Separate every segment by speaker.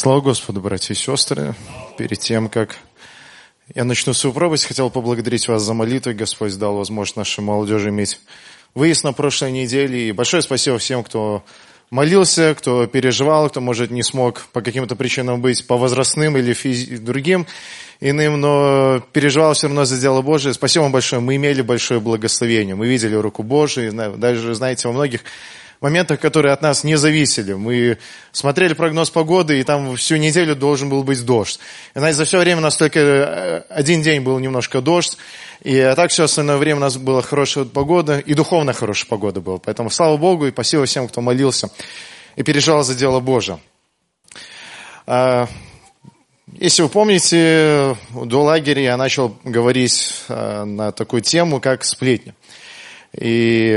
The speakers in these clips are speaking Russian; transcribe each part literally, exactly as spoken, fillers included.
Speaker 1: Слава Господу, братья и сестры. Перед тем, как я начну свою проповедь, хотел поблагодарить вас за молитвы. Господь дал возможность нашей молодежи иметь выезд на прошлой неделе. И большое спасибо всем, кто молился, кто переживал, кто, может, не смог по каким-то причинам быть по возрастным или физи- другим иным, но переживал все равно за дело Божие. Спасибо вам большое. Мы имели большое благословение. Мы видели руку Божию. Даже, знаете, во многих моментах, которые от нас не зависели. Мы смотрели прогноз погоды, и там всю неделю должен был быть дождь. И, знаете, за все время у нас только один день был немножко дождь, и так все остальное время у нас была хорошая погода, и духовно хорошая погода была. Поэтому слава Богу, и спасибо всем, кто молился и переживал за дело Божие. Если вы помните, до лагеря я начал говорить на такую тему, как сплетни. И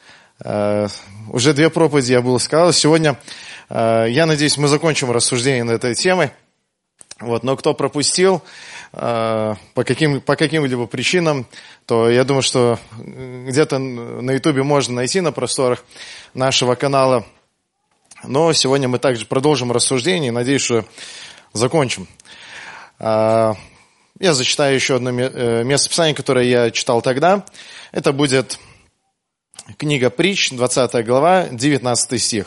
Speaker 1: уже две проповеди я был сказал. Сегодня, я надеюсь, мы закончим рассуждение над этой темой. Вот, но кто пропустил по, каким, по каким-либо причинам, то я думаю, что где-то на Ютубе можно найти на просторах нашего канала. Но сегодня мы также продолжим рассуждение и, надеюсь, что закончим. Я зачитаю еще одно место Писания, которое я читал тогда. Это будет книга Притч, двадцатая глава, девятнадцатый стих.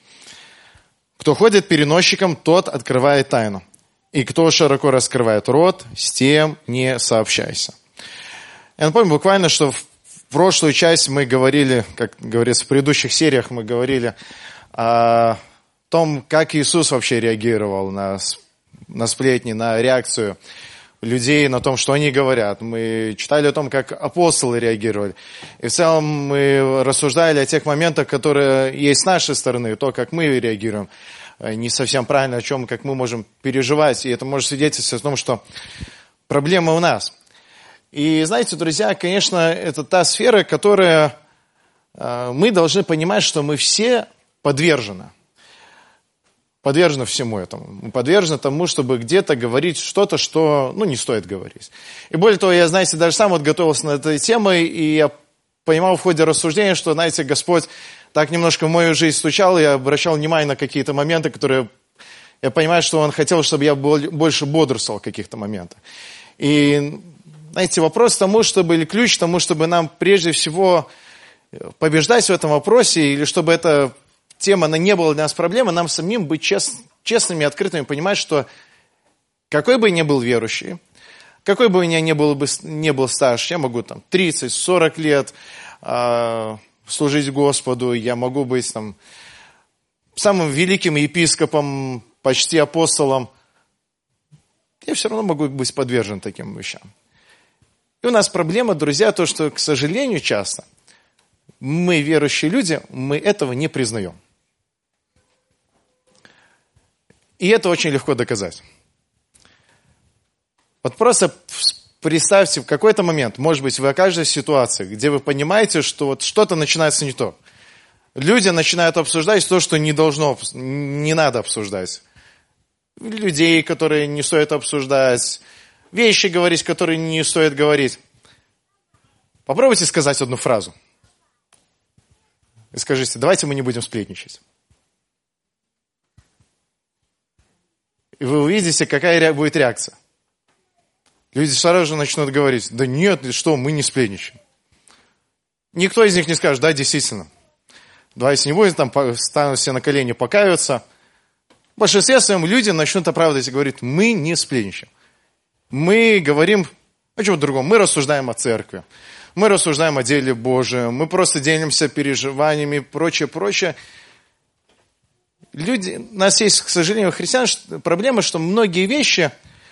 Speaker 1: «Кто ходит переносчиком, тот открывает тайну. И кто широко раскрывает рот, с тем не сообщайся». Я напомню буквально, что в прошлую часть мы говорили, как говорится, в предыдущих сериях мы говорили о том, как Иисус вообще реагировал на, на сплетни, на реакцию людей, на том, что они говорят. Мы читали о том, как апостолы реагировали. И в целом мы рассуждали о тех моментах, которые есть с нашей стороны, то, как мы реагируем. Не совсем правильно, о чем, как мы можем переживать. И это может свидетельствовать о том, что проблема у нас. И знаете, друзья, конечно, это та сфера, которая мы должны понимать, что мы все подвержены. Подвержены всему этому. Мы подвержены тому, чтобы где-то говорить что-то, что, ну, не стоит говорить. И более того, я, знаете, даже сам вот готовился над этой темой, и я понимал в ходе рассуждения, что, знаете, Господь так немножко в мою жизнь стучал, и я обращал внимание на какие-то моменты, которые, я понимаю, что Он хотел, чтобы я больше бодрствовал в каких-то моментах. И, знаете, вопрос к тому, чтобы, или ключ к тому, чтобы нам прежде всего побеждать в этом вопросе, или чтобы это тема, она не была для нас проблемой, нам самим быть чест, честными и открытыми, понимать, что какой бы я ни был верующий, какой бы у меня ни был, бы, ни был стаж, я могу там тридцать-сорок лет э, служить Господу, я могу быть там самым великим епископом, почти апостолом, я все равно могу быть подвержен таким вещам. И у нас проблема, друзья, то, что, к сожалению, часто мы, верующие люди, мы этого не признаем. И это очень легко доказать. Вот просто представьте, в какой-то момент, может быть, вы окажетесь в ситуации, где вы понимаете, что вот что-то начинается не то. Люди начинают обсуждать то, что не должно, не надо обсуждать. Людей, которые не стоит обсуждать, вещи говорить, которые не стоит говорить. Попробуйте сказать одну фразу. И скажите, давайте мы не будем сплетничать. И вы увидите, какая будет реакция. Люди сразу же начнут говорить, да нет, что, мы не сплетничаем. Никто из них не скажет, да, действительно. Давайте не будем, там, станут все на колени, покаются. В большинстве своем люди начнут оправдывать и говорить, мы не сплетничаем. Мы говорим о чем-то другом, мы рассуждаем о церкви. Мы рассуждаем о деле Божьем, мы просто делимся переживаниями и прочее, прочее. Люди, у нас есть, к сожалению, у христиан проблема, что многие вещи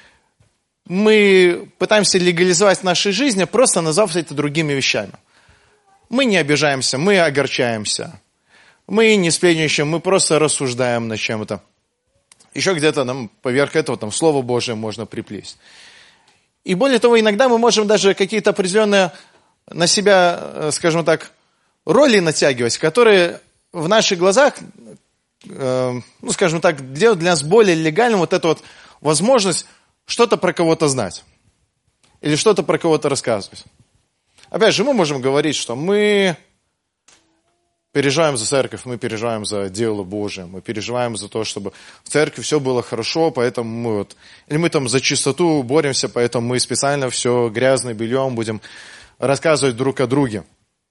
Speaker 1: мы пытаемся легализовать в нашей жизни, просто назвав это другими вещами. Мы не обижаемся, мы огорчаемся, мы не сплетничаем, мы просто рассуждаем над чем-то. Еще где-то нам поверх этого там, Слово Божие можно приплесть. И более того, иногда мы можем даже какие-то определенные на себя, скажем так, роли натягивать, которые в наших глазах, э, ну, скажем так, делают для нас более легальным вот эту вот возможность что-то про кого-то знать. Или что-то про кого-то рассказывать. Опять же, мы можем говорить, что мы переживаем за церковь, мы переживаем за дело Божие, мы переживаем за то, чтобы в церкви все было хорошо, поэтому мы вот, или мы там за чистоту боремся, поэтому мы специально все грязным бельем будем рассказывать друг о друге.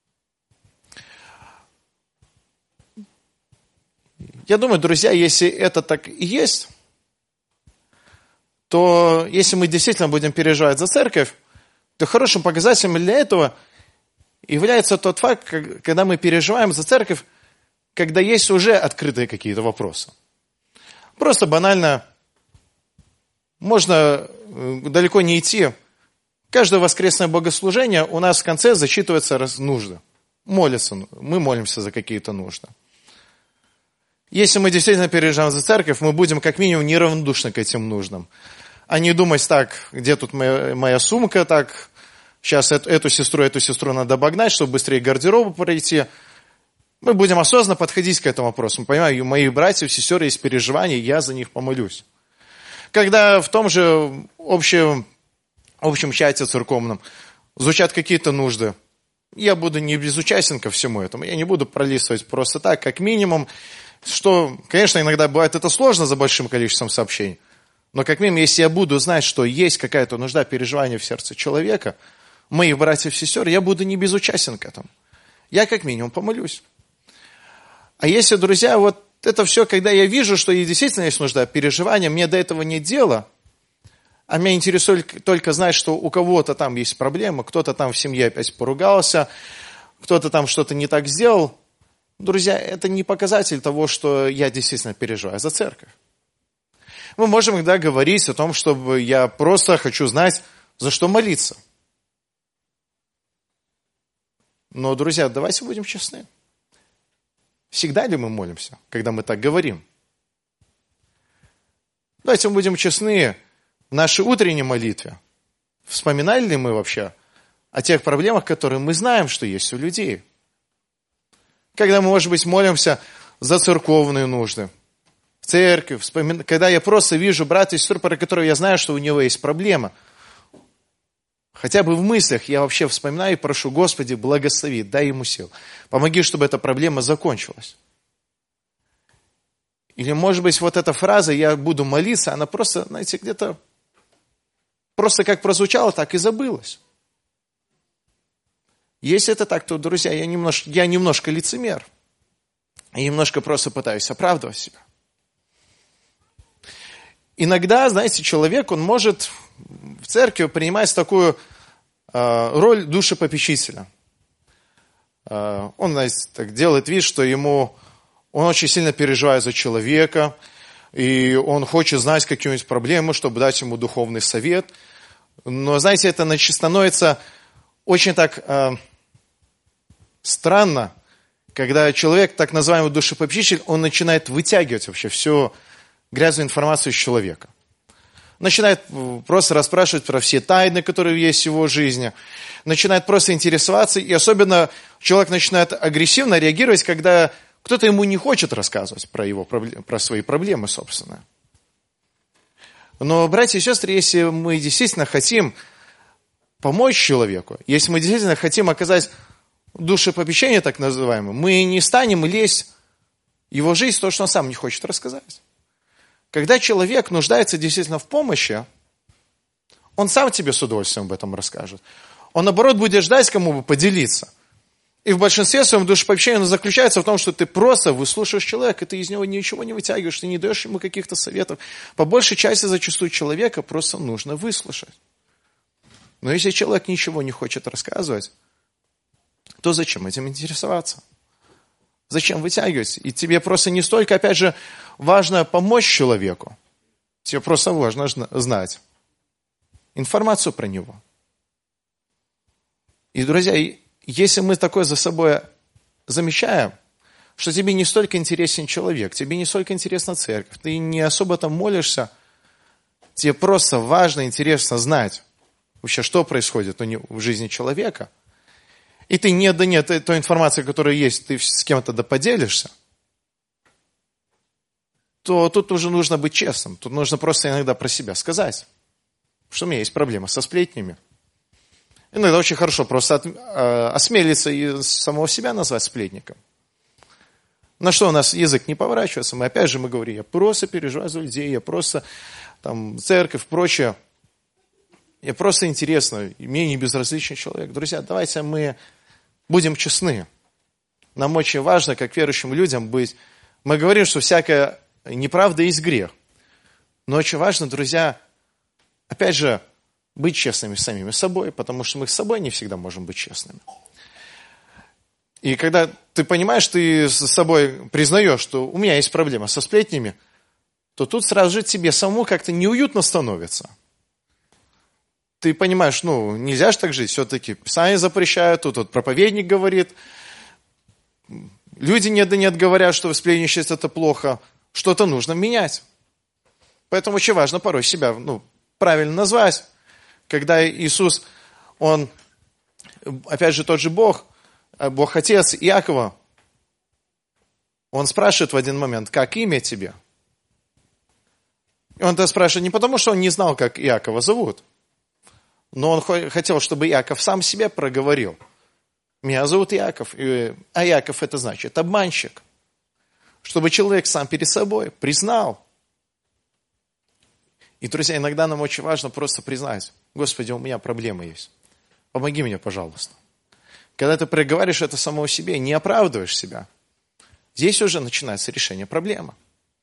Speaker 1: Я думаю, друзья, если это так и есть, то если мы действительно будем переживать за церковь, то хорошим показателем для этого является тот факт, когда мы переживаем за церковь, когда есть уже открытые какие-то вопросы. Просто банально можно далеко не идти. Каждое воскресное богослужение у нас в конце зачитывается нужды. Молятся, мы молимся за какие-то нужды. Если мы действительно переживаем за церковь, мы будем как минимум неравнодушны к этим нуждам. А не думать так, где тут моя, моя сумка, так, сейчас эту, эту сестру, эту сестру надо обогнать, чтобы быстрее гардеробу пройти. Мы будем осознанно подходить к этому вопросу. Мы понимаем, у моих братьев, сестер есть переживания, я за них помолюсь. Когда в том же общем, общем чате церковном звучат какие-то нужды, я буду не безучастен ко всему этому. Я не буду пролистывать просто так, как минимум. Что, конечно, иногда бывает это сложно за большим количеством сообщений. Но как минимум, если я буду знать, что есть какая-то нужда, переживания в сердце человека, моих братьев и сестер, я буду не безучастен к этому. Я как минимум помолюсь. А если, друзья, вот это все, когда я вижу, что действительно есть нужда, переживания, мне до этого нет дела, а меня интересует только знать, что у кого-то там есть проблемы, кто-то там в семье опять поругался, кто-то там что-то не так сделал, друзья, это не показатель того, что я действительно переживаю за церковь. Мы можем иногда говорить о том, чтобы я просто хочу знать, за что молиться. Но, друзья, давайте будем честны. Всегда ли мы молимся, когда мы так говорим? Давайте мы будем честны в нашей утренней молитве. Вспоминали ли мы вообще о тех проблемах, которые мы знаем, что есть у людей? Когда мы, может быть, молимся за церковные нужды, в церкви, вспомин... когда я просто вижу брата и сестру, про которого я знаю, что у него есть проблема. Хотя бы в мыслях я вообще вспоминаю и прошу, Господи, благослови, дай ему сил. Помоги, чтобы эта проблема закончилась. Или, может быть, вот эта фраза «я буду молиться», она просто, знаете, где-то просто как прозвучала, так и забылась. Если это так, то, друзья, я немножко, я немножко лицемер. Я немножко просто пытаюсь оправдывать себя. Иногда, знаете, человек, он может в церкви принимать такую э, роль душепопечителя. Э, он, знаете, так делает вид, что ему, он очень сильно переживает за человека, и он хочет знать какие-нибудь проблемы, чтобы дать ему духовный совет. Но, знаете, это становится очень так э, странно, когда человек, так называемый душепопечитель, он начинает вытягивать вообще всю грязную информацию из человека. Начинает просто расспрашивать про все тайны, которые есть в его жизни. Начинает просто интересоваться. И особенно человек начинает агрессивно реагировать, когда кто-то ему не хочет рассказывать про, его, про свои проблемы, собственно. Но, братья и сестры, если мы действительно хотим помочь человеку, если мы действительно хотим оказать душепопечение, так называемое, мы не станем лезть в его жизнь, то, что он сам не хочет рассказать. Когда человек нуждается действительно в помощи, он сам тебе с удовольствием об этом расскажет. Он, наоборот, будет ждать, кому бы поделиться. И в большинстве своем душепопечение заключается в том, что ты просто выслушиваешь человека, ты из него ничего не вытягиваешь, ты не даешь ему каких-то советов. По большей части зачастую человека просто нужно выслушать. Но если человек ничего не хочет рассказывать, то зачем этим интересоваться? Зачем вытягивать? И тебе просто не столько, опять же, важно помочь человеку. Тебе просто важно знать информацию про него. И, друзья, если мы такое за собой замечаем, что тебе не столько интересен человек, тебе не столько интересна церковь, ты не особо там молишься, тебе просто важно, интересно знать вообще, что происходит в жизни человека, и ты нет, да нет, той информации, которая есть, ты с кем-то да поделишься, то тут уже нужно быть честным. Тут нужно просто иногда про себя сказать, что у меня есть проблема со сплетнями. Иногда очень хорошо просто от, э, осмелиться и самого себя назвать сплетником. На что у нас язык не поворачивается, мы опять же мы говорим, я просто переживаю за людей, я просто там церковь, прочее. Я просто интересно, мне не безразличный человек. Друзья, давайте мы будем честны. Нам очень важно, как верующим людям, быть. Мы говорим, что всякая неправда есть грех. Но очень важно, друзья, опять же, быть честными с самими собой, потому что мы с собой не всегда можем быть честными. И когда ты понимаешь, ты с собой признаешь, что у меня есть проблема со сплетнями, то тут сразу же тебе самому как-то неуютно становится. Ты понимаешь, ну, нельзя же так жить, все-таки Писание запрещает, тут вот проповедник говорит, люди нет да нет говорят, что сплетничать это плохо, что-то нужно менять. Поэтому очень важно порой себя, ну, правильно назвать. Когда Иисус, Он, опять же, тот же Бог, Бог-Отец Иакова, Он спрашивает в один момент, как имя тебе? И Он это спрашивает не потому, что Он не знал, как Иакова зовут, но Он хотел, чтобы Иаков сам себе проговорил. Меня зовут Иаков, а Иаков это значит обманщик. Чтобы человек сам перед собой признал. И, друзья, иногда нам очень важно просто признать, Господи, у меня проблемы есть. Помоги мне, пожалуйста. Когда ты проговариваешь это самого себе, не оправдываешь себя, здесь уже начинается решение проблемы.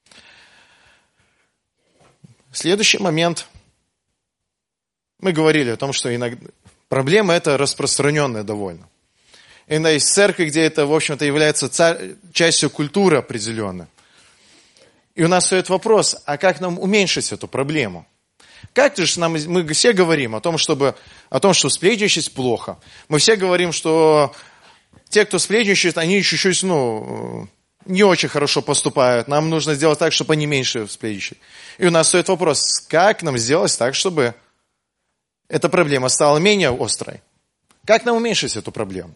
Speaker 1: Следующий момент. Мы говорили о том, что иногда проблема это распространенная довольно. Иногда есть церковь, где это, в общем-то, является царь, частью культуры определенной. И у нас стоит вопрос, а как нам уменьшить эту проблему? Как же нам, мы все говорим о том, чтобы, о том, что сплетничать плохо. Мы все говорим, что те, кто сплетничает, они чуть-чуть, ну, не очень хорошо поступают. Нам нужно сделать так, чтобы они меньше сплетничали. И у нас стоит вопрос, как нам сделать так, чтобы эта проблема стала менее острой? Как нам уменьшить эту проблему?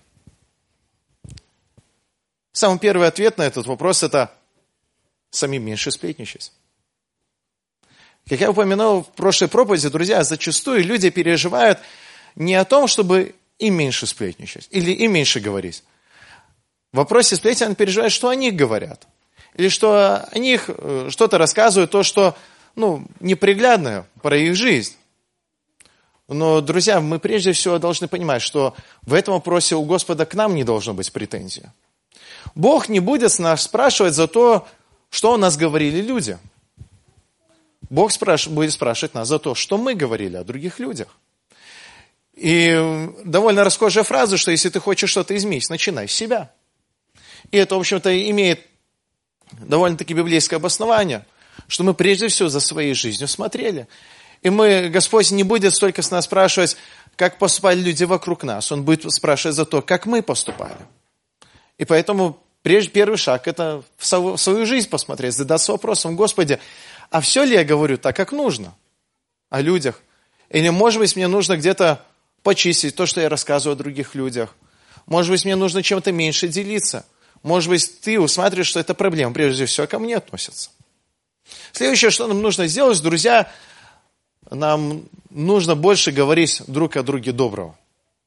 Speaker 1: Самый первый ответ на этот вопрос – это самим меньше сплетничать. Как я упомянул в прошлой проповеди, друзья, зачастую люди переживают не о том, чтобы им меньше сплетничать или им меньше говорить. В вопросе сплетни они переживают, что о них говорят. Или что о них что-то рассказывают, то, что ну, неприглядное про их жизнь. Но, друзья, мы прежде всего должны понимать, что в этом вопросе у Господа к нам не должно быть претензий. Бог не будет с нас спрашивать за то, что о нас говорили люди. Бог спраш... будет спрашивать нас за то, что мы говорили о других людях. И довольно расхожая фраза, что если ты хочешь что-то изменить, начинай с себя. И это, в общем-то, имеет довольно-таки библейское обоснование, что мы прежде всего за своей жизнью смотрели. И мы, Господь не будет столько с нас спрашивать, как поступали люди вокруг нас. Он будет спрашивать за то, как мы поступали. И поэтому прежде, первый шаг – это в свою жизнь посмотреть, задаться вопросом, Господи, а все ли я говорю так, как нужно о людях? Или, может быть, мне нужно где-то почистить то, что я рассказываю о других людях? Может быть, мне нужно чем-то меньше делиться? Может быть, ты усматриваешь, что эта проблема прежде всего ко мне относится? Следующее, что нам нужно сделать, друзья, нам нужно больше говорить друг о друге доброго.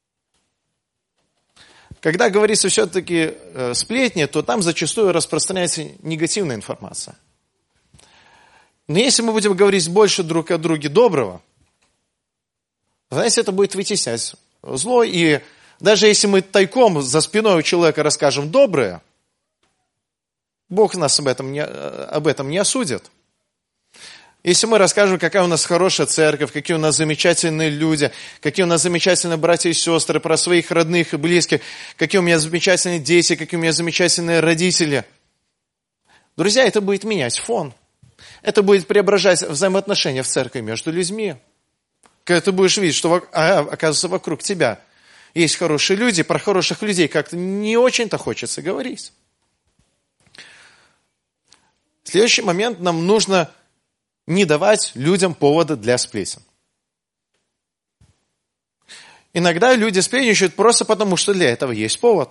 Speaker 1: Когда говорится все-таки э, сплетни, то там зачастую распространяется негативная информация. Но если мы будем говорить больше друг о друге доброго, знаете, это будет вытеснять зло. И даже если мы тайком за спиной у человека расскажем доброе, Бог нас об этом не, об этом не осудит. Если мы расскажем, какая у нас хорошая церковь, какие у нас замечательные люди, какие у нас замечательные братья и сестры, про своих родных и близких, какие у меня замечательные дети, какие у меня замечательные родители. Друзья, это будет менять фон. Это будет преображать взаимоотношения в церкви между людьми. Когда ты будешь видеть, что, а, оказывается, вокруг тебя есть хорошие люди, про хороших людей как-то не очень-то хочется говорить. Следующий момент, нам нужно не давать людям повода для сплетен. Иногда люди сплетничают просто потому, что для этого есть повод.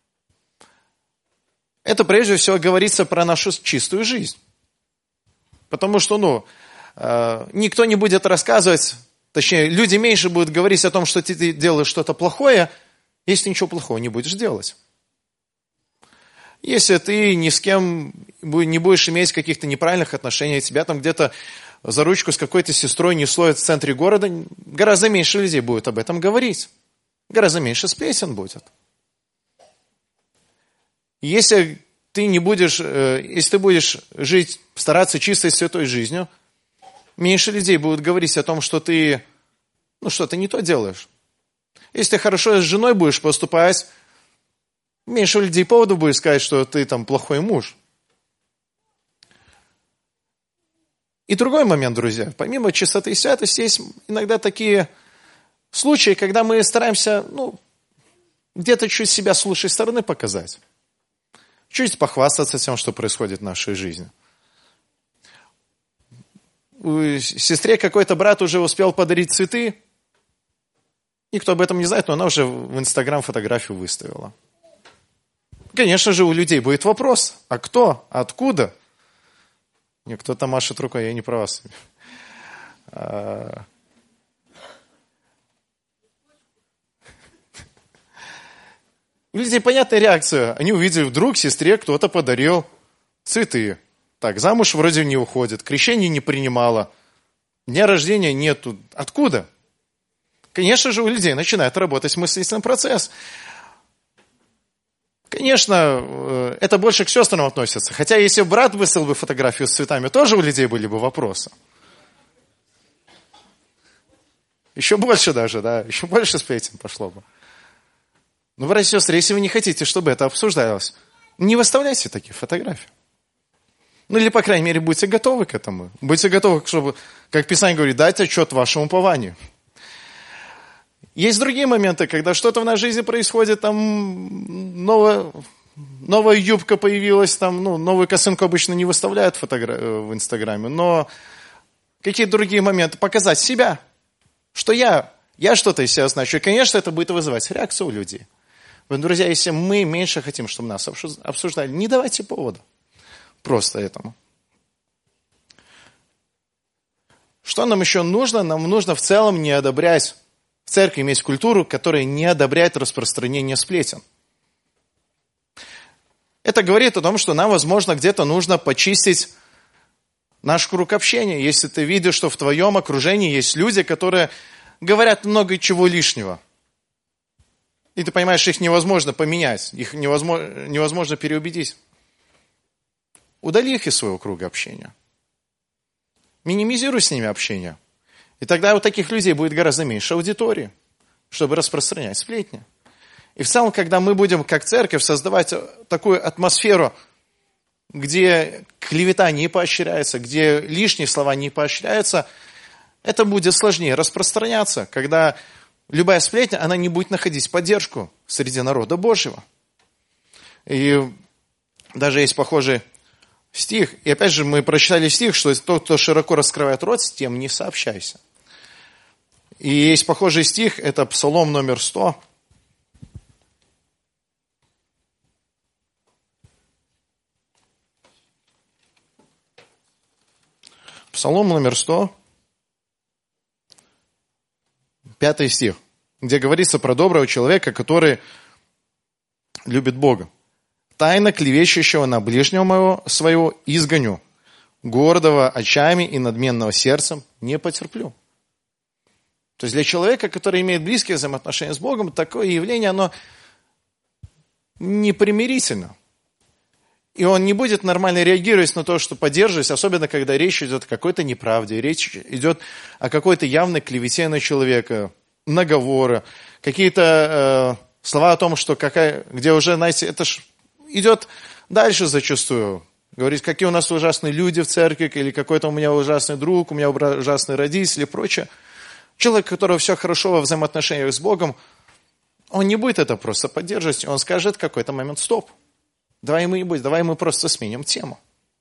Speaker 1: Это прежде всего говорится про нашу чистую жизнь. Потому что, ну, э, никто не будет рассказывать, точнее, люди меньше будут говорить о том, что ты делаешь что-то плохое, если ничего плохого не будешь делать. Если ты ни с кем не будешь иметь каких-то неправильных отношений, тебя там где-то за ручку с какой-то сестрой не слоят в центре города, гораздо меньше людей будет об этом говорить. Гораздо меньше сплетен будет. Если ты не будешь, если ты будешь жить, стараться чистой, святой жизнью, меньше людей будут говорить о том, что ты, ну, что ты не то делаешь. Если ты хорошо с женой будешь поступать, меньше людей поводов будет сказать, что ты там плохой муж. И другой момент, друзья. Помимо чистоты и святости, есть иногда такие случаи, когда мы стараемся, ну, где-то чуть себя с лучшей стороны показать. Чуть похвастаться тем, что происходит в нашей жизни. У сестре какой-то брат уже успел подарить цветы. Никто об этом не знает, но она уже в Инстаграм фотографию выставила. Конечно же, у людей будет вопрос. А кто? Откуда? Нет, кто-то машет рукой, я не про вас. У людей понятная реакция. Они увидели, вдруг сестре кто-то подарил цветы. Так, замуж вроде не уходит, крещение не принимала, дня рождения нету. Откуда? Конечно же, у людей начинает работать мыслительный процесс. Конечно, это больше к сестрам относится. Хотя, если брат выслал бы фотографию с цветами, тоже у людей были бы вопросы. Еще больше даже, да, еще больше сплетен пошло бы. Ну, братья и сестры, если вы не хотите, чтобы это обсуждалось, не выставляйте такие фотографии. Ну, или, по крайней мере, будьте готовы к этому. Будьте готовы, чтобы, как Писание говорит, дайте отчет вашему упованию. Есть другие моменты, когда что-то в нашей жизни происходит, там новая, новая юбка появилась, там, ну, новую косынку обычно не выставляют фотогра- в Инстаграме, но какие-то другие моменты, показать себя, что я, я что-то из себя значу. И, конечно, это будет вызывать реакцию у людей. Друзья, если мы меньше хотим, чтобы нас обсуждали, не давайте повода просто этому. Что нам еще нужно? Нам нужно в целом не одобрять, в церкви иметь культуру, которая не одобряет распространение сплетен. Это говорит о том, что нам, возможно, где-то нужно почистить наш круг общения. Если ты видишь, что в твоем окружении есть люди, которые говорят много чего лишнего, и ты понимаешь, их невозможно поменять, их невозможно, невозможно переубедить, удали их из своего круга общения. Минимизируй с ними общение. И тогда у таких людей будет гораздо меньше аудитории, чтобы распространять сплетни. И в целом, когда мы будем, как церковь, создавать такую атмосферу, где клевета не поощряется, где лишние слова не поощряются, это будет сложнее распространяться, когда любая сплетня, она не будет находить поддержку среди народа Божьего. И даже есть похожий стих, и опять же мы прочитали стих, что тот, кто широко раскрывает рот, с тем не сообщайся. И есть похожий стих, это Псалом номер сто. Псалом номер сто, пятый стих, где говорится про доброго человека, который любит Бога. «Тайно клевещущего на ближнего моего своего изгоню, гордого очами и надменного сердцем не потерплю». То есть для человека, который имеет близкие взаимоотношения с Богом, такое явление, оно непримирительно. И он не будет нормально реагировать на то, что поддерживать, особенно когда речь идет о какой-то неправде, речь идет о какой-то явной клевете на человека, наговоры, какие-то э, слова о том, что какая, где уже, знаете, это ж идет дальше зачастую. Говорит, какие у нас ужасные люди в церкви, или какой-то у меня ужасный друг, у меня ужасные родители и прочее. Человек, у которого все хорошо во взаимоотношениях с Богом, он не будет это просто поддерживать, он скажет в какой-то момент стоп. Давай мы не будем, давай мы просто сменим тему.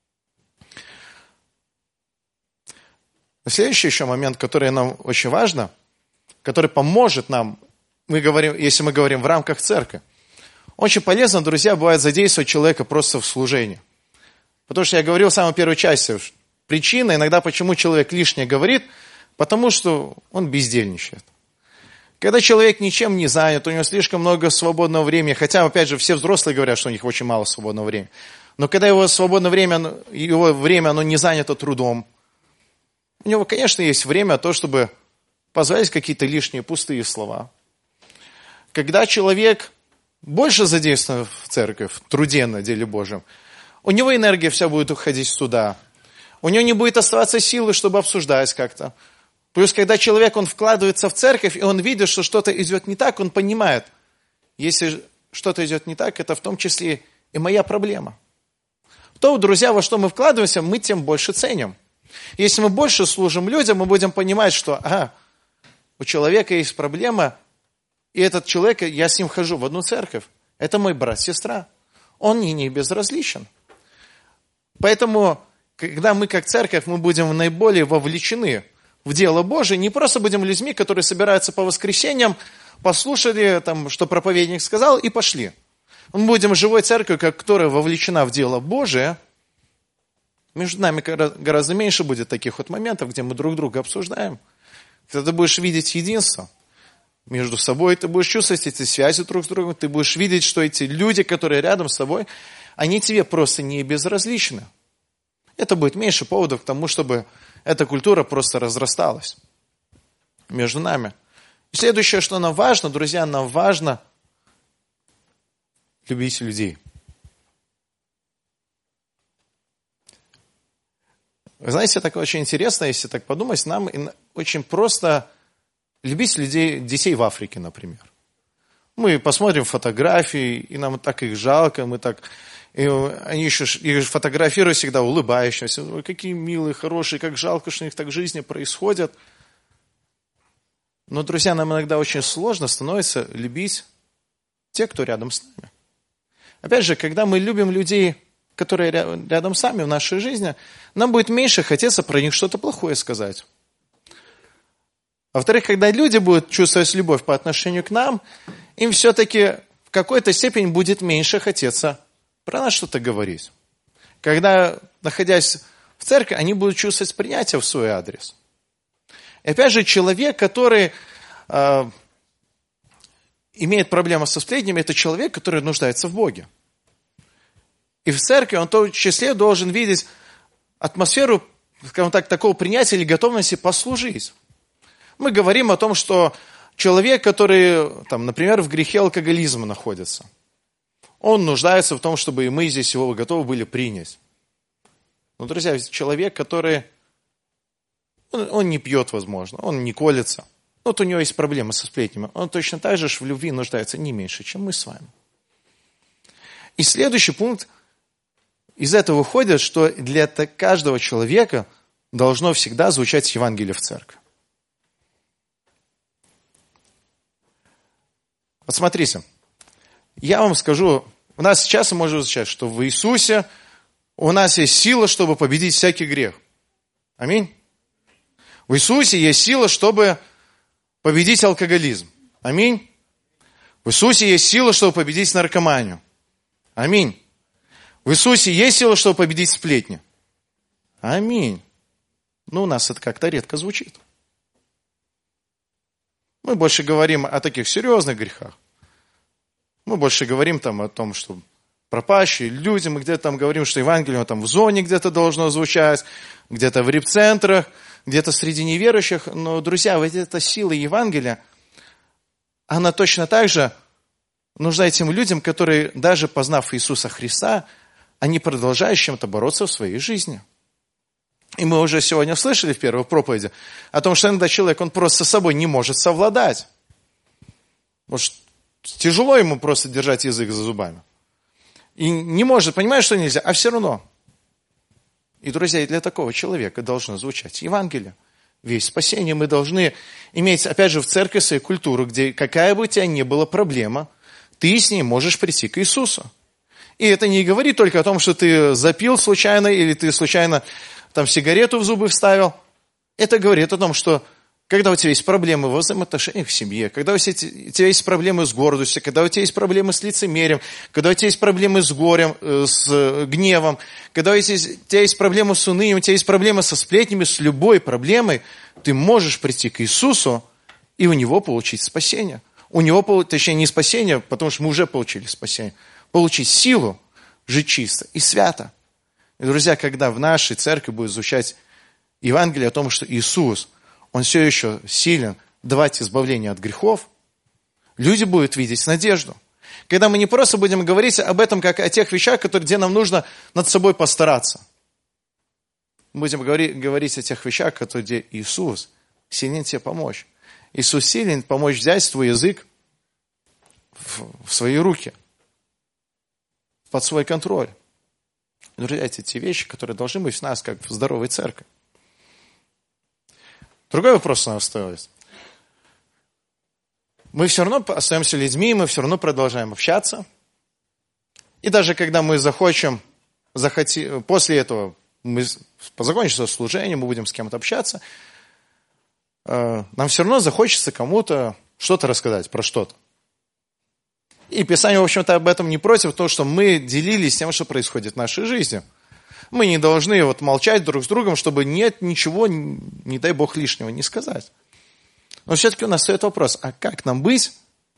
Speaker 1: Следующий еще момент, который нам очень важно, который поможет нам, мы говорим, если мы говорим в рамках церкви, очень полезно, друзья, бывает задействовать человека просто в служении. Потому что я говорил в самой первой части, причина иногда, почему человек лишнее говорит, потому что он бездельничает. Когда человек ничем не занят, у него слишком много свободного времени, хотя, опять же, все взрослые говорят, что у них очень мало свободного времени. Но когда его свободное время, его время, оно не занято трудом, у него, конечно, есть время то, чтобы позволять какие-то лишние пустые слова. Когда человек больше задействован в церковь, в труде на деле Божьем, у него энергия вся будет уходить сюда. У него не будет оставаться силы, чтобы обсуждать как-то. Плюс, когда человек, он вкладывается в церковь, и он видит, что что-то идет не так, он понимает, если что-то идет не так, это в том числе и моя проблема. То, друзья, во что мы вкладываемся, мы тем больше ценим. Если мы больше служим людям, мы будем понимать, что ага, у человека есть проблема, и этот человек, я с ним хожу в одну церковь, это мой брат, сестра. Он мне не безразличен. Поэтому, когда мы как церковь, мы будем наиболее вовлечены в дело Божие, не просто будем людьми, которые собираются по воскресеньям, послушали, там, что проповедник сказал, и пошли. Мы будем живой церковью, которая вовлечена в дело Божие. Между нами гораздо меньше будет таких вот моментов, где мы друг друга обсуждаем. Когда ты будешь видеть единство между собой, ты будешь чувствовать эти связи друг с другом, ты будешь видеть, что эти люди, которые рядом с тобой, они тебе просто не безразличны. Это будет меньше поводов к тому, чтобы эта культура просто разрасталась между нами. И следующее, что нам важно, друзья, нам важно любить людей. Вы знаете, такое очень интересно, если так подумать, нам очень просто любить людей, детей в Африке, например. Мы посмотрим фотографии, и нам так их жалко, мы так... И они еще их фотографируют всегда улыбающимися. Ой, какие милые, хорошие, как жалко, что у них так в жизни происходит. Но, друзья, нам иногда очень сложно становится любить тех, кто рядом с нами. Опять же, когда мы любим людей, которые рядом с нами в нашей жизни, нам будет меньше хотеться про них что-то плохое сказать. А во-вторых, когда люди будут чувствовать любовь по отношению к нам, им все-таки в какой-то степени будет меньше хотеться про нас что-то говорить. Когда, находясь в церкви, они будут чувствовать принятие в свой адрес. И опять же, человек, который э, имеет проблемы со сплетнями, это человек, который нуждается в Боге. И в церкви он в том числе должен видеть атмосферу, скажем так, такого принятия или готовности послужить. Мы говорим о том, что человек, который, там, например, в грехе алкоголизма находится, он нуждается в том, чтобы и мы здесь его готовы были принять. Но, друзья, человек, который, он, он не пьет, возможно, он не колется, вот у него есть проблемы со сплетнями, он точно так же в любви нуждается не меньше, чем мы с вами. И следующий пункт, из этого выходит, что для каждого человека должно всегда звучать Евангелие в церкви. Вот смотрите, я вам скажу, у нас сейчас может звучать, что в Иисусе у нас есть сила, чтобы победить всякий грех. Аминь. В Иисусе есть сила, чтобы победить алкоголизм. Аминь. В Иисусе есть сила, чтобы победить наркоманию. Аминь. В Иисусе есть сила, чтобы победить сплетни. Аминь. Но у нас это как-то редко звучит. Мы больше говорим о таких серьезных грехах. Мы больше говорим там о том, что пропащие люди, мы где-то там говорим, что Евангелие там в зоне где-то должно звучать, где-то в репцентрах, где-то среди неверующих. Но, друзья, вот эта сила Евангелия, она точно так же нужна этим людям, которые, даже познав Иисуса Христа, они продолжают с чем-то бороться в своей жизни. И мы уже сегодня слышали в первой проповеди о том, что иногда человек, он просто с собой не может совладать. Может, тяжело ему просто держать язык за зубами. И не может, понимает, что нельзя, а все равно. И, друзья, и для такого человека должно звучать Евангелие. Весть спасения. Мы должны иметь, опять же, в церкви свою культуру, где какая бы у тебя ни была проблема, ты с ней можешь прийти к Иисусу. И это не говорит только о том, что ты запил случайно, или ты случайно там сигарету в зубы вставил. Это говорит о том, что когда у тебя есть проблемы во взаимоотношениях в семье, когда у тебя есть проблемы с гордостью, когда у тебя есть проблемы с лицемерием, когда у тебя есть проблемы с горем, с гневом, когда у тебя есть проблемы с унынием, у тебя есть проблемы со сплетнями, с любой проблемой, ты можешь прийти к Иисусу, и у него получить спасение. У него, точнее, не спасение, потому что мы уже получили спасение. Получить силу, жить чисто и свято. И, друзья, когда в нашей церкви будет звучать Евангелие о том, что Иисус, Он все еще силен давать избавление от грехов, люди будут видеть надежду. Когда мы не просто будем говорить об этом, как о тех вещах, которые, где нам нужно над собой постараться. Мы будем говорить, говорить о тех вещах, которые, где Иисус силен тебе помочь. Иисус силен помочь взять твой язык в, в свои руки, под свой контроль. Друзья, эти те вещи, которые должны быть в нас, как в здоровой церкви. Другой вопрос у нас остается. Мы все равно остаемся людьми, мы все равно продолжаем общаться. И даже когда мы захочем, захоти, после этого мы закончится служение, мы будем с кем-то общаться, нам все равно захочется кому-то что-то рассказать про что-то. И Писание, в общем-то, об этом не против, потому что мы делились тем, что происходит в нашей жизни. Мы не должны вот молчать друг с другом, чтобы нет ничего, не дай Бог, лишнего не сказать. Но все-таки у нас стоит вопрос, а как нам быть,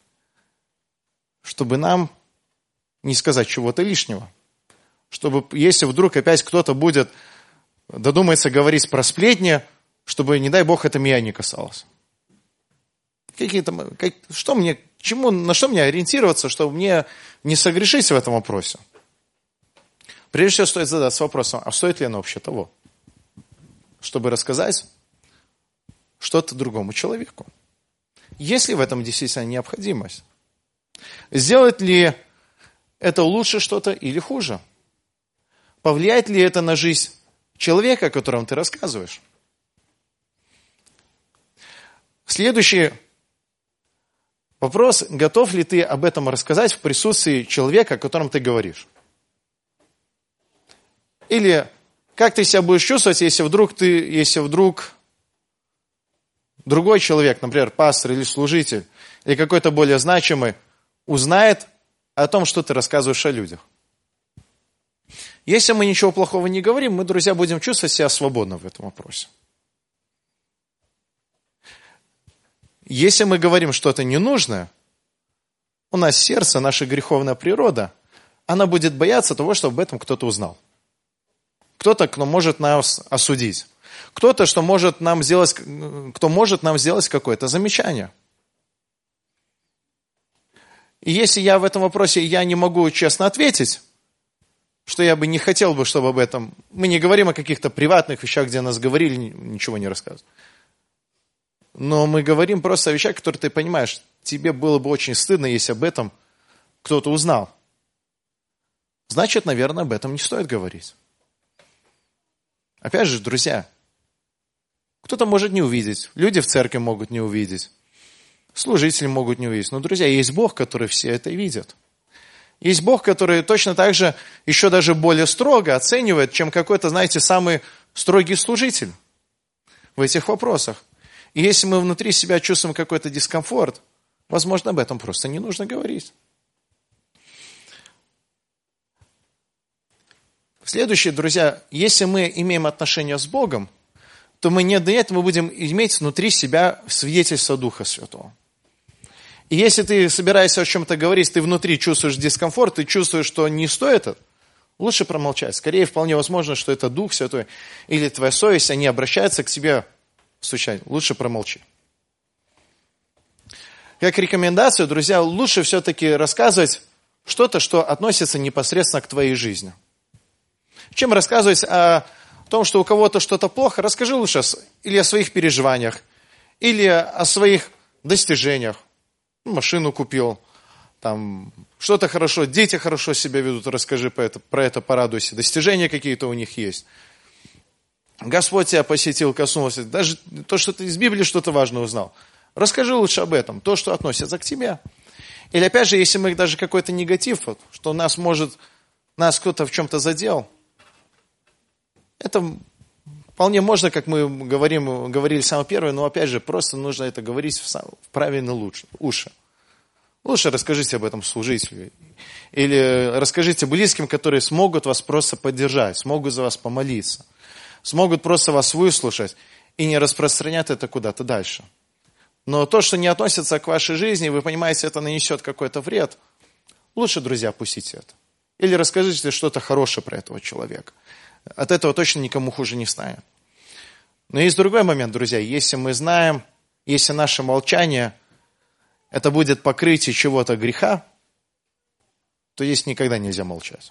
Speaker 1: чтобы нам не сказать чего-то лишнего? Чтобы, если вдруг опять кто-то будет, додумается говорить про сплетни, чтобы, не дай Бог, это меня не касалось. Какие-то, как, что мне, чему, на что мне ориентироваться, чтобы мне не согрешить в этом вопросе? Прежде всего стоит задаться вопросом, а стоит ли оно вообще того? Чтобы рассказать что-то другому человеку. Есть ли в этом действительно необходимость? Сделает ли это лучше что-то или хуже? Повлияет ли это на жизнь человека, о котором ты рассказываешь? Следующий вопрос, готов ли ты об этом рассказать в присутствии человека, о котором ты говоришь? Или как ты себя будешь чувствовать, если вдруг ты, если вдруг другой человек, например, пастор или служитель, или какой-то более значимый, узнает о том, что ты рассказываешь о людях? Если мы ничего плохого не говорим, мы, друзья, будем чувствовать себя свободно в этом вопросе. Если мы говорим что-то ненужное, у нас сердце, наша греховная природа, она будет бояться того, чтобы об этом кто-то узнал. Кто-то, кто может нас осудить. Кто-то, что может нам сделать, кто может нам сделать какое-то замечание. И если я в этом вопросе я не могу честно ответить, что я бы не хотел бы, чтобы об этом... Мы не говорим о каких-то приватных вещах, где нас говорили, ничего не рассказывают. Но мы говорим просто о вещах, которые ты понимаешь, тебе было бы очень стыдно, если об этом кто-то узнал. Значит, наверное, об этом не стоит говорить. Опять же, друзья, кто-то может не увидеть, люди в церкви могут не увидеть, служители могут не увидеть. Но, друзья, есть Бог, который все это видит. Есть Бог, который точно так же, еще даже более строго оценивает, чем какой-то, знаете, самый строгий служитель в этих вопросах. И если мы внутри себя чувствуем какой-то дискомфорт, возможно, об этом просто не нужно говорить. Следующее, друзья, если мы имеем отношения с Богом, то мы не до этого будем иметь внутри себя свидетельство Духа Святого. И если ты собираешься о чем-то говорить, ты внутри чувствуешь дискомфорт, ты чувствуешь, что не стоит это, лучше промолчать. Скорее, вполне возможно, что это Дух Святой или твоя совесть, они обращаются к тебе стучать. Лучше промолчи. Как рекомендацию, друзья, лучше все-таки рассказывать что-то, что относится непосредственно к твоей жизни. Чем рассказывать о том, что у кого-то что-то плохо, расскажи лучше или о своих переживаниях, или о своих достижениях. Машину купил, там что-то хорошо, дети хорошо себя ведут, расскажи про это, про это, порадуйся. Достижения какие-то у них есть. Господь тебя посетил, коснулся. Даже то, что ты из Библии что-то важное узнал. Расскажи лучше об этом, то, что относится к тебе. Или опять же, если мы даже какой-то негатив, что нас может, нас кто-то в чем-то задел, это вполне можно, как мы говорим, говорили самое первое, но опять же, просто нужно это говорить в, сам, в правильные уши. Лучше расскажите об этом служителю. Или расскажите близким, которые смогут вас просто поддержать, смогут за вас помолиться, смогут просто вас выслушать и не распространять это куда-то дальше. но то, что не относится к вашей жизни, вы понимаете, это нанесет какой-то вред, лучше, друзья, пустите это. Или расскажите что-то хорошее про этого человека. От этого точно никому хуже не станет. Но есть другой момент, друзья. Если мы знаем, если наше молчание, это будет покрытие чего-то греха, то здесь никогда нельзя молчать.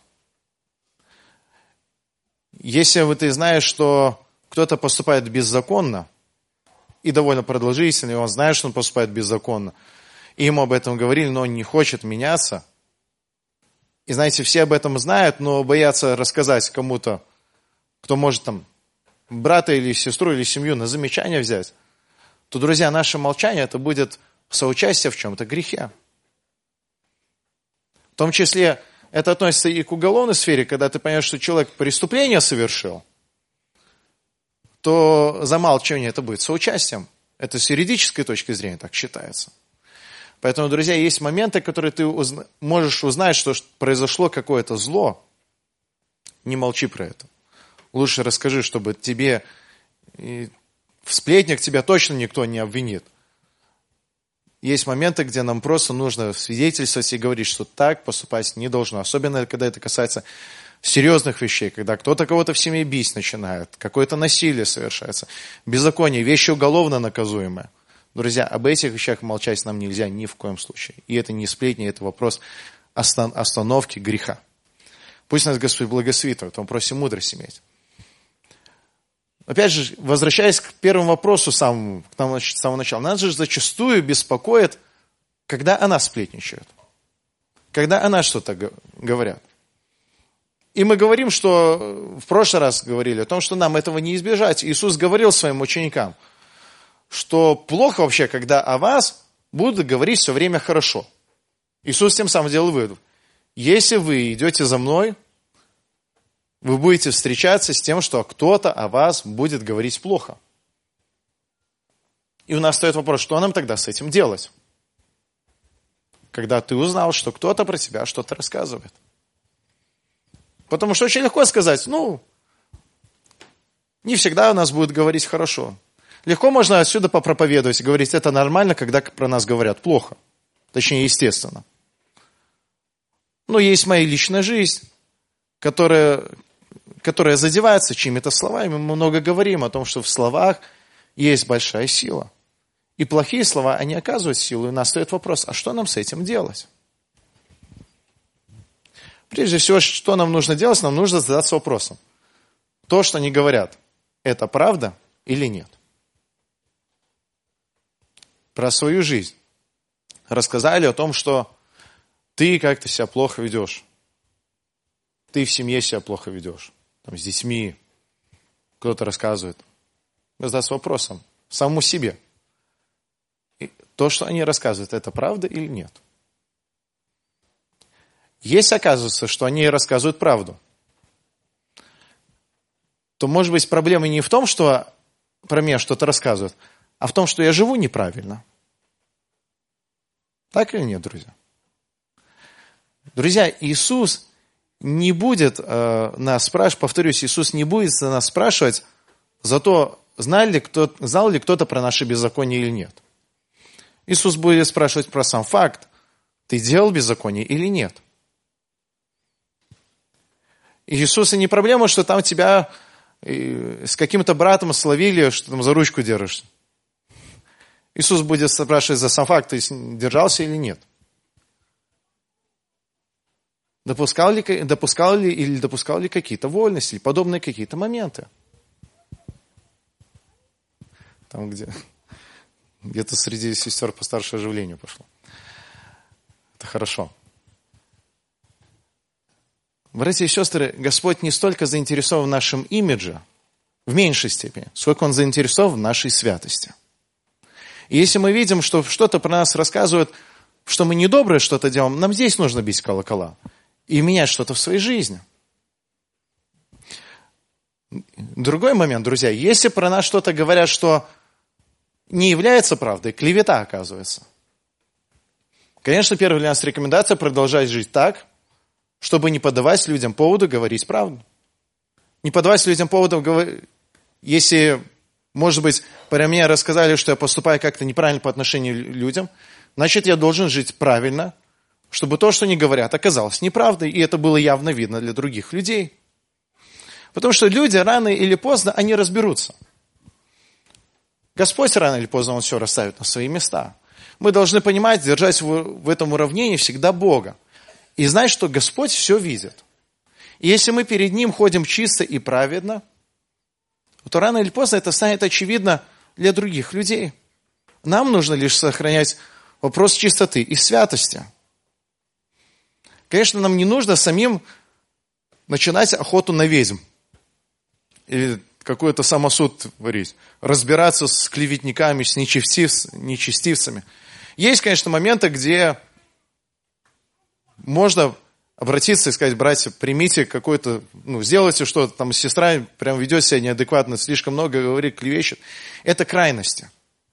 Speaker 1: Если вот ты знаешь, что кто-то поступает беззаконно, и довольно продолжительно, и он знает, что он поступает беззаконно, и ему об этом говорили, но он не хочет меняться, и знаете, все об этом знают, но боятся рассказать кому-то, кто может там брата или сестру или семью на замечание взять, то, друзья, наше молчание, это будет соучастие в чем-то грехе. В том числе, это относится и к уголовной сфере, когда ты понимаешь, что человек преступление совершил, то замалчивание это будет соучастием. Это с юридической точки зрения так считается. Поэтому, друзья, есть моменты, которые ты узна- можешь узнать, что произошло какое-то зло. Не молчи про это. Лучше расскажи, чтобы тебе, и в сплетнях тебя точно никто не обвинит. Есть моменты, где нам просто нужно свидетельствовать и говорить, что так поступать не должно. Особенно, когда это касается серьезных вещей, когда кто-то кого-то в семье бить начинает, какое-то насилие совершается, беззаконие, вещи уголовно наказуемые. Друзья, об этих вещах молчать нам нельзя ни в коем случае. И это не сплетни, это вопрос остановки греха. Пусть нас Господь благословит в этом вопросе мудрость иметь. Опять же, возвращаясь к первому вопросу самому, к тому, с самого начала, нас же зачастую беспокоит, когда она сплетничает, когда она что-то говорят. И мы говорим, что в прошлый раз говорили о том, что нам этого не избежать. Иисус говорил своим ученикам, что плохо вообще, когда о вас будут говорить все время хорошо. Иисус тем самым делал вывод. Если вы идете за мной, вы будете встречаться с тем, что кто-то о вас будет говорить плохо. И у нас стоит вопрос, что нам тогда с этим делать? Когда ты узнал, что кто-то про тебя что-то рассказывает. Потому что очень легко сказать, ну, не всегда у нас будут говорить хорошо. Легко можно отсюда попроповедовать и говорить, это нормально, когда про нас говорят плохо. Точнее, естественно. Но есть моя личная жизнь, которая, которая задевается чьими-то словами. Мы много говорим о том, что в словах есть большая сила. И плохие слова, они оказывают силу. И у нас стоит вопрос, а что нам с этим делать? Прежде всего, что нам нужно делать? Нам нужно задаться вопросом. То, что они говорят, это правда или нет? Про свою жизнь. Рассказали о том, что ты как-то себя плохо ведешь. Ты в семье себя плохо ведешь. Там, с детьми. Кто-то рассказывает. Задаться вопросом. Самому себе. И то, что они рассказывают, это правда или нет? Если оказывается, что они рассказывают правду, то, может быть, проблема не в том, что про меня что-то рассказывают, а в том, что я живу неправильно. Так или нет, друзья? Друзья, Иисус не будет э, нас спрашивать, повторюсь, Иисус не будет нас спрашивать за то, знал ли, кто, знал ли кто-то про наши беззакония или нет. Иисус будет спрашивать про сам факт, ты делал беззаконие или нет. И Иисуса не проблема, что там тебя с каким-то братом словили, что там за ручку держишь. Иисус будет спрашивать за сам факт, ты держался или нет. Допускал ли, допускал ли или допускал ли какие-то вольности, или подобные какие-то моменты. Там, где где-то среди сестер постарше оживление пошло. Это хорошо. Братья и сестры, Господь не столько заинтересован в нашем имидже, в меньшей степени, сколько Он заинтересован в нашей святости. И если мы видим, что что-то про нас рассказывают, что мы недоброе что-то делаем, нам здесь нужно бить колокола и менять что-то в своей жизни. Другой момент, друзья, если про нас что-то говорят, что не является правдой, клевета оказывается. Конечно, первая для нас рекомендация продолжать жить так, чтобы не подавать людям поводу говорить правду. Не подавать людям поводу, если может быть, про меня рассказали, что я поступаю как-то неправильно по отношению к людям, значит, я должен жить правильно, чтобы то, что они говорят, оказалось неправдой, и это было явно видно для других людей. Потому что люди рано или поздно, они разберутся. Господь рано или поздно, Он все расставит на свои места. Мы должны понимать, держать в этом уравнении всегда Бога. И знать, что Господь все видит. И если мы перед Ним ходим чисто и праведно, то рано или поздно это станет очевидно для других людей. Нам нужно лишь сохранять вопрос чистоты и святости. Конечно, нам не нужно самим начинать охоту на ведьм. Или какой-то самосуд творить. Разбираться с клеветниками, с нечестивцами. Есть, конечно, моменты, где можно обратиться и сказать: братья, примите какой-то, ну, сделайте что-то, там сестра прям ведет себя неадекватно, слишком много говорит, клевещет. Это крайности.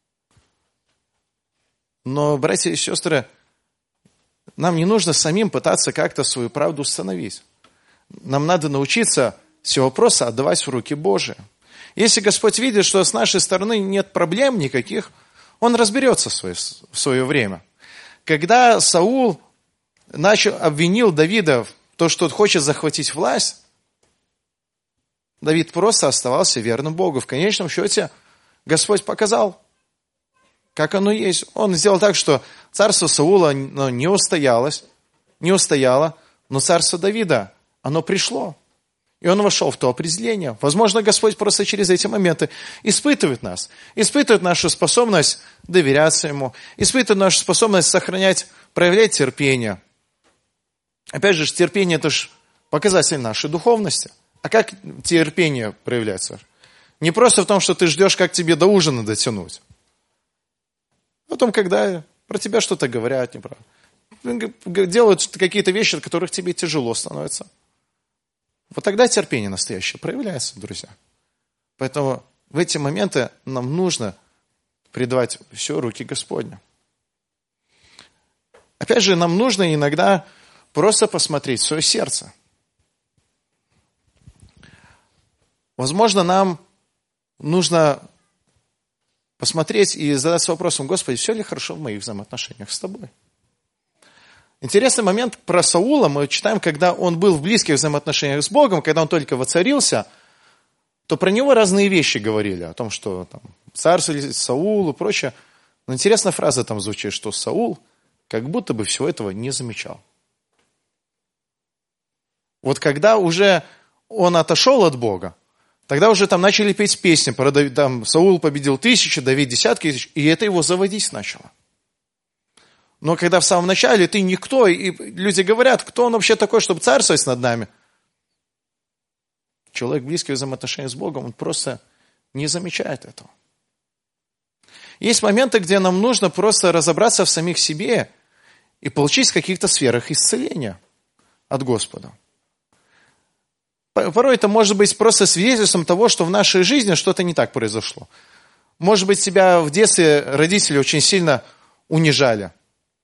Speaker 1: Но, братья и сестры, нам не нужно самим пытаться как-то свою правду установить. Нам надо научиться все вопросы отдавать в руки Божии. Если Господь видит, что с нашей стороны нет проблем никаких, Он разберется в свое, в свое время. Когда Саул начал, обвинил Давида в том, что он хочет захватить власть, Давид просто оставался верным Богу. В конечном счете Господь показал, как оно есть. Он сделал так, что царство Саула ну, не устоялось, не устояло, но царство Давида, оно пришло. И он вошел в то определение. Возможно, Господь просто через эти моменты испытывает нас. Испытывает нашу способность доверяться Ему. Испытывает нашу способность сохранять, проявлять терпение. Опять же, терпение – это же показатель нашей духовности. А как терпение проявляется? Не просто в том, что ты ждешь, как тебе до ужина дотянуть. Потом, когда про тебя что-то говорят, неправда. Делают какие-то вещи, от которых тебе тяжело становится. Вот тогда терпение настоящее проявляется, друзья. Поэтому в эти моменты нам нужно предавать все руки Господня. Опять же, нам нужно иногда просто посмотреть в свое сердце. Возможно, нам нужно посмотреть и задаться вопросом: Господи, все ли хорошо в моих взаимоотношениях с Тобой? Интересный момент про Саула мы читаем, когда он был в близких взаимоотношениях с Богом, когда он только воцарился, то про него разные вещи говорили, о том, что там, царствовали Саул и прочее. Но интересная фраза там звучит, что Саул как будто бы всего этого не замечал. Вот когда уже он отошел от Бога, тогда уже там начали петь песни, про там, Саул победил тысячи, Давид десятки тысяч, и это его заводить начало. Но когда в самом начале ты никто, и люди говорят: кто он вообще такой, чтобы царствовать над нами? Человек в близких взаимоотношениях с Богом, он просто не замечает этого. Есть моменты, где нам нужно просто разобраться в самих себе и получить в каких-то сферах исцеления от Господа. Порой это может быть просто свидетельством того, что в нашей жизни что-то не так произошло. Может быть, тебя в детстве родители очень сильно унижали.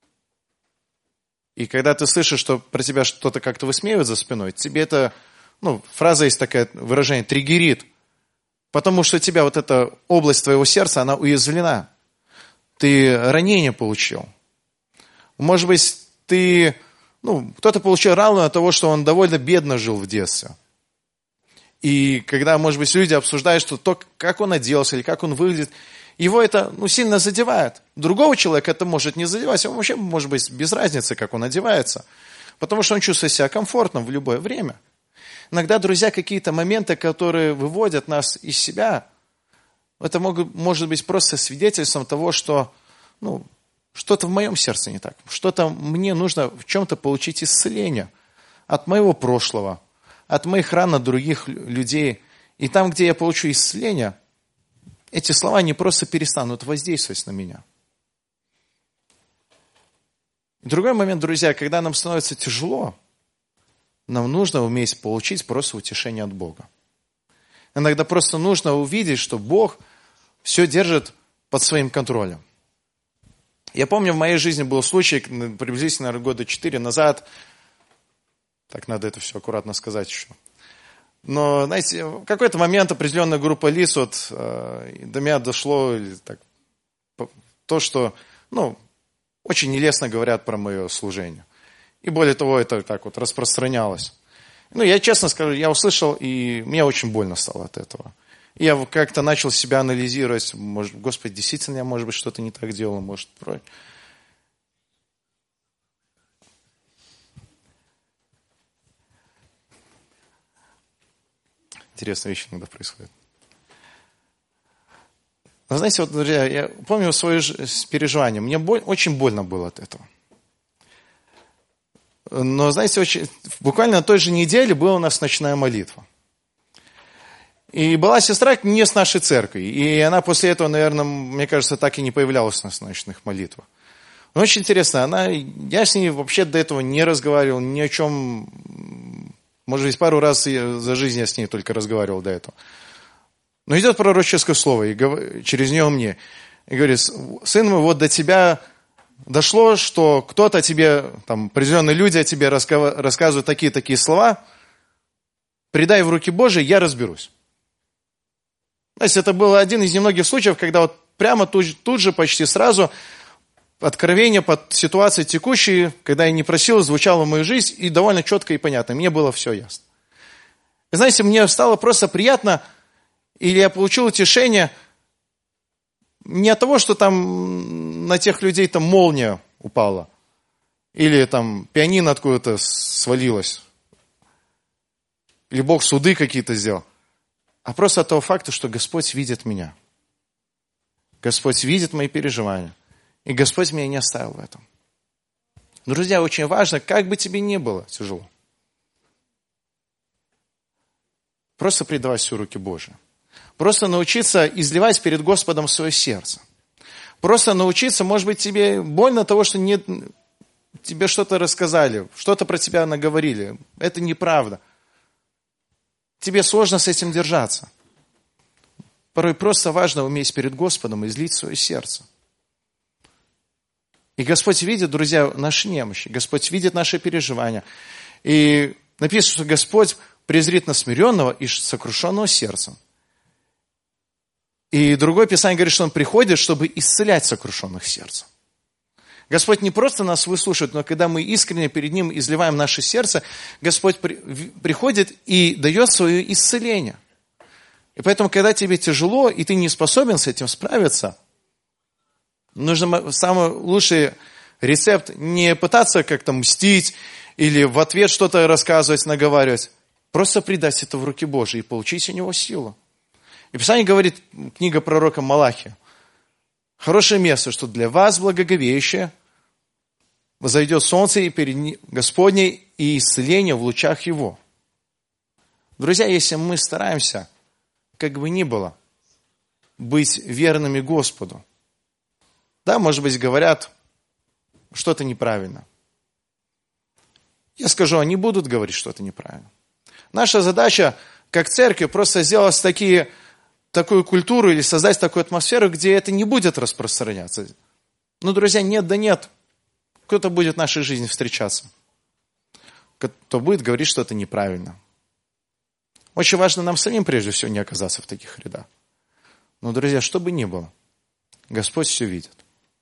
Speaker 1: И когда ты слышишь, что про тебя что-то как-то высмеивают за спиной, тебе это, ну, фраза есть такая, выражение, триггерит. Потому что у тебя вот эта область твоего сердца, она уязвлена. Ты ранение получил. Может быть, ты, ну, кто-то получил ранение от того, что он довольно бедно жил в детстве. И когда, может быть, люди обсуждают, что то, как он оделся или как он выглядит, его это, ну, сильно задевает. Другого человека это может не задевать. Ему вообще может быть без разницы, как он одевается. Потому что он чувствует себя комфортно в любое время. Иногда, друзья, какие-то моменты, которые выводят нас из себя, это могут, может быть просто свидетельством того, что ну, что-то в моем сердце не так. Что-то мне нужно в чем-то получить исцеление от моего прошлого, от моих ран от других людей. И там, где я получу исцеление, эти слова не просто перестанут воздействовать на меня. Другой момент, друзья, когда нам становится тяжело, нам нужно уметь получить просто утешение от Бога. Иногда просто нужно увидеть, что Бог все держит под своим контролем. Я помню, в моей жизни был случай, приблизительно года четыре назад, так надо это все аккуратно сказать еще. Но, знаете, в какой-то момент определенная группа лиц, вот, э, до меня дошло так, то, что, ну, очень нелестно говорят про мое служение. И более того, это так вот распространялось. Ну, я честно скажу, я услышал, и мне очень больно стало от этого. И я как-то начал себя анализировать, может, Господи, действительно я, может быть, что-то не так делал, может, против. Интересные вещи иногда происходят. Но знаете, вот, друзья, я помню свое переживание. Мне боль, очень больно было от этого. Но, знаете, очень, буквально на той же неделе была у нас ночная молитва. И была сестра не с нашей церкви. И она после этого, наверное, мне кажется, так и не появлялась у нас в ночных молитвах. Но очень интересно, она, я с ней вообще до этого не разговаривал, ни о чем. Может быть, пару раз за жизнь я с ней только разговаривал до этого. Но идет пророческое слово, и через нее мне. И говорит, сын мой, вот до тебя дошло, что кто-то тебе, там, определенные люди о тебе рассказывают такие-такие слова. Предай в руки Божии, я разберусь. То есть это был один из немногих случаев, когда вот прямо тут, тут же, почти сразу, откровение под ситуацией текущей, когда я не просил, звучало в мою жизнь, и довольно четко и понятно. Мне было все ясно. И знаете, мне стало просто приятно, или я получил утешение не от того, что там на тех людей там молния упала, или там пианино откуда-то свалилось, или Бог суды какие-то сделал, а просто от того факта, что Господь видит меня. Господь видит мои переживания. И Господь меня не оставил в этом. Друзья, очень важно, как бы тебе ни было тяжело, просто предавай все руки Божьи. Просто научиться изливать перед Господом свое сердце. Просто научиться, может быть, тебе больно от того, что не, тебе что-то рассказали, что-то про тебя наговорили. Это неправда. Тебе сложно с этим держаться. Порой просто важно уметь перед Господом излить свое сердце. И Господь видит, друзья, наши немощи. Господь видит наши переживания. И написано, что Господь презрит на смиренного и сокрушенного сердцем. И другое Писание говорит, что Он приходит, чтобы исцелять сокрушенных сердцем. Господь не просто нас выслушивает, но когда мы искренне перед Ним изливаем наше сердце, Господь при, приходит и дает свое исцеление. И поэтому, когда тебе тяжело, и ты не способен с этим справиться, нужно самый лучший рецепт не пытаться как-то мстить или в ответ что-то рассказывать, наговаривать. Просто предать это в руки Божьи и получить у него силу. И Писание говорит, книга пророка Малахия, хорошее место, что для вас, благоговеющее, возойдет солнце и перед Господней и исцеление в лучах Его. Друзья, если мы стараемся, как бы ни было, быть верными Господу, да, может быть, говорят что-то неправильно. Я скажу, они будут говорить что-то неправильно. Наша задача, как церкви, просто сделать такие, такую культуру или создать такую атмосферу, где это не будет распространяться. Ну, друзья, нет да нет. Кто-то будет в нашей жизни встречаться, кто будет говорить что-то неправильно. Очень важно нам самим, прежде всего, не оказаться в таких рядах. Но, друзья, что бы ни было, Господь все видит.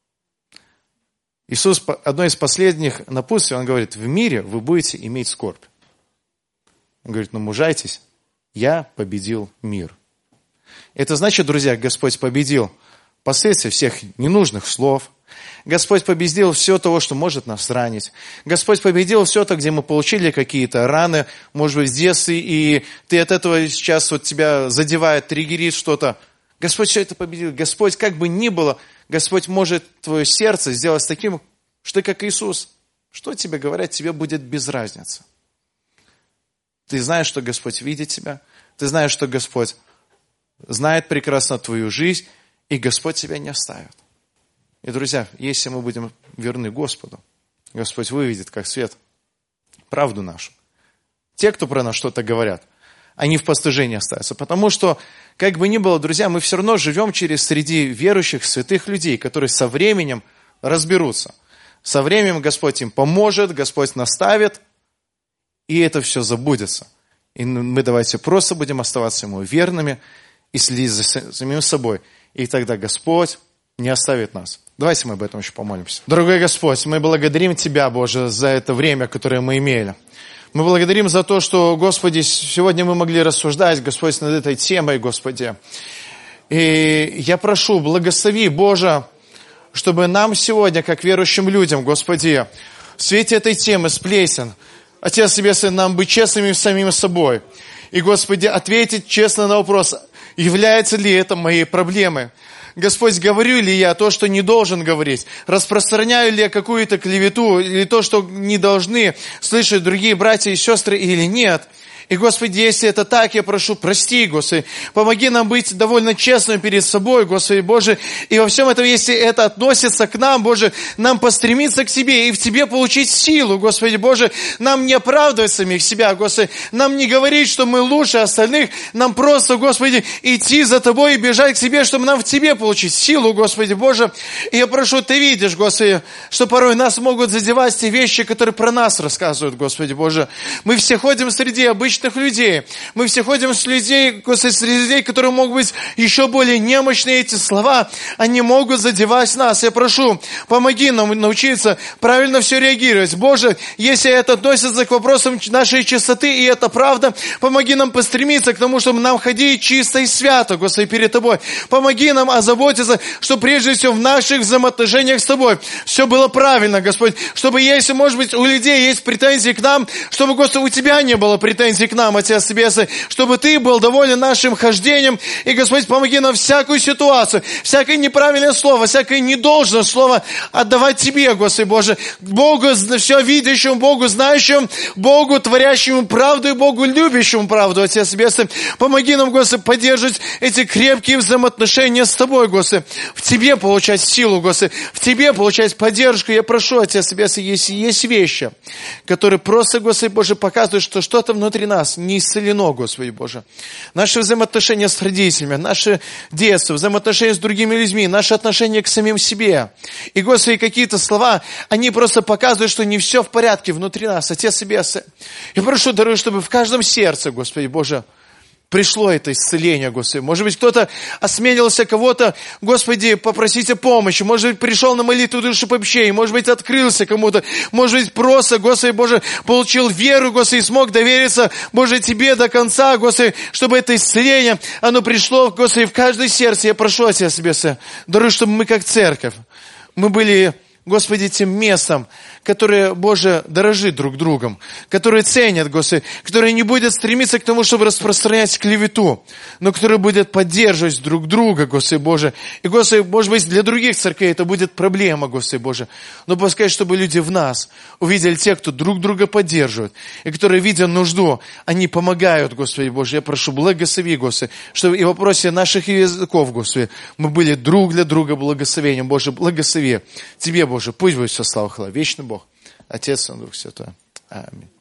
Speaker 1: Иисус, одно из последних напутствий, Он говорит, в мире вы будете иметь скорбь. Он говорит, ну мужайтесь, я победил мир. Это значит, друзья, Господь победил последствия всех ненужных слов. Господь победил все того, что может нас ранить. Господь победил все то, где мы получили какие-то раны, может быть, в детстве, и ты от этого сейчас вот тебя задевает, триггерит что-то. Господь все это победил. Господь, как бы ни было, Господь может твое сердце сделать таким, что ты как Иисус. Что тебе говорят, тебе будет без разницы. Ты знаешь, что Господь видит тебя. Ты знаешь, что Господь знает прекрасно твою жизнь, и Господь тебя не оставит. И, друзья, если мы будем верны Господу, Господь выведет, как свет, правду нашу. Те, кто про нас что-то говорят, они в постыжении остаются. Потому что, как бы ни было, друзья, мы все равно живем через среди верующих, святых людей, которые со временем разберутся. Со временем Господь им поможет, Господь наставит, и это все забудется. И мы давайте просто будем оставаться Ему верными и следить за самим собой. И тогда Господь не оставит нас. Давайте мы об этом еще помолимся. Дорогой Господь, мы благодарим Тебя, Боже, за это время, которое мы имели. Мы благодарим за то, что, Господи, сегодня мы могли рассуждать, Господь, над этой темой, Господи. И я прошу, благослови, Боже, чтобы нам сегодня, как верующим людям, Господи, в свете этой темы сплесен, Отец Небесный, нам быть честными с самим собой. И, Господи, ответить честно на вопрос, является ли это моей проблемой. Господь, говорю ли я то, что не должен говорить? Распространяю ли я какую-то клевету или то, что не должны слышать другие братья и сестры или нет? И, Господи, если это так, я прошу, прости, Господи, помоги нам быть довольно честными перед собой, Господи Боже, и во всем этом, если это относится к нам, Боже, нам постремиться к Тебе и в Тебе получить силу, Господи Боже, нам не оправдывать самих себя, Господи, нам не говорить, что мы лучше остальных, нам просто, Господи, идти за Тобой и бежать к Тебе, чтобы нам в Тебе получить силу, Господи Боже, и я прошу, Ты видишь, Господи, что порой нас могут задевать те вещи, которые про нас рассказывают, Господи Боже, мы все ходим среди обычных людей. Мы все ходим с людей, среди людей, которые могут быть еще более немощные. Эти слова, они могут задевать нас. Я прошу, помоги нам научиться правильно все реагировать. Боже, если это относится к вопросам нашей чистоты, и это правда, помоги нам постремиться к тому, чтобы нам ходить чисто и свято, Господи, перед Тобой. Помоги нам озаботиться, что прежде всего в наших взаимоотношениях с Тобой все было правильно, Господь. Чтобы, если, может быть, у людей есть претензии к нам, чтобы, Господи, у Тебя не было претензий к нам, Отец Небесный, чтобы Ты был доволен нашим хождением. И, Господь, помоги нам всякую ситуацию, всякое неправильное слово, всякое недолжное слово отдавать Тебе, Господи Боже, Богу все видящему, Богу знающему, Богу творящему правду и Богу любящему правду, Отец Небесный. Помоги нам, Господи, поддерживать эти крепкие взаимоотношения с Тобой, Господи, в Тебе получать силу, Господи, в Тебе получать поддержку. Я прошу, Отец Небесный, если есть вещи, которые просто, Господи Боже, показывают, что что-то внутри нас не исцелено, Господи Боже. Наши взаимоотношения с родителями, наше детство, взаимоотношения с другими людьми, наши отношения к самим себе. И, Господи, какие-то слова, они просто показывают, что не все в порядке внутри нас. Отец Небесный, я прошу, дорогой, чтобы в каждом сердце, Господи Боже, пришло это исцеление, Господи. Может быть, кто-то осмелился кого-то, Господи, попросить о помощи. Может быть, пришел на молитву душепопщения. Может быть, открылся кому-то. Может быть, просто, Господи Боже, получил веру, Господи, и смог довериться, Боже, Тебе до конца, Господи, чтобы это исцеление, оно пришло, Господи, в каждое сердце. Я прошу, Отец Небесный, дорогой, чтобы мы как церковь, мы были, Господи, тем местом, которые, Боже, дорожит друг другом, которые ценят, Господи, которые не будут стремиться к тому, чтобы распространять клевету, но которые будут поддерживать друг друга, Господи Боже. И, Господи, может быть, для других церквей это будет проблема, Господи Боже, но пускай, чтобы люди в нас увидели те, кто друг друга поддерживает, и которые, видя нужду, они помогают, Господи Боже. Я прошу, благослови, Господи, чтобы и в вопросе наших языков, Господи, мы были друг для друга благословением. Боже, благослови Тебе, Боже, пусть будет все слава, хвала, вечный Бог, Отец и Дух Святой. Аминь.